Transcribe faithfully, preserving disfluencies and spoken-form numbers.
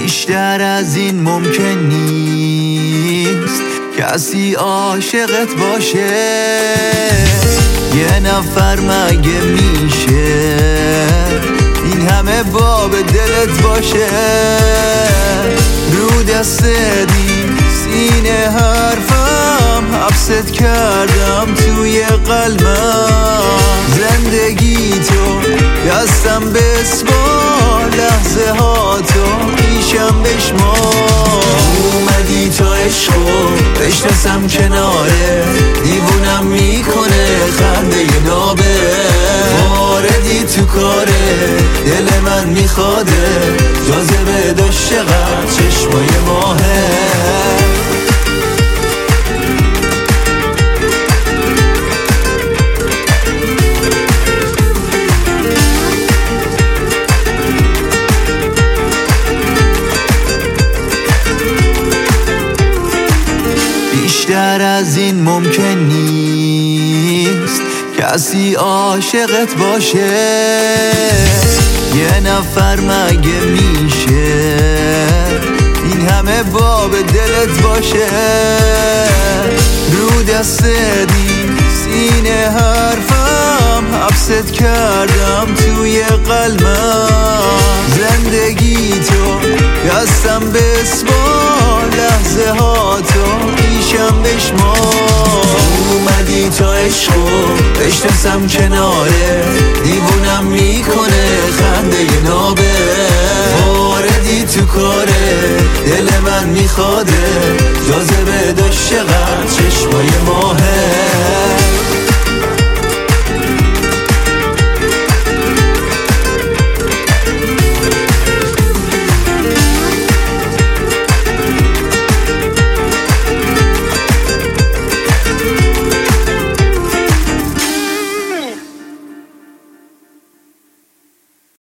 بیشتر از این ممکن نیست کسی عاشقت باشه. یه نفر مگه میشه این همه باب دلت باشه؟ رو دست دی سینه حرفم حبست کردم توی قلبم. زندگی تو دستم بسپار، لحظه ها تو پیشم بشمار. اومدی تا عشقو بشناسم کناره، دیوونم میکنه خنده نابه. واردی تو کاره دل من میخواده، جاذبه داشت چقدر چشمای ماهه. بیشتر از این ممکن نیست کسی عاشقت باشه. یه نفر مگه میشه این همه باب دلت باشه؟ رو دست دی سینه حرفم حبست کردم توی قلبم. زندگی تو دستم بسپار، لحظه ها تو پیشم بشمار. اومدی تا عشقو بشناسم کناره، دیوونم میکنه خنده نابه. واردی تو کاره دل من میخواده، جاذبه داشت چقدر چشمای ماهه.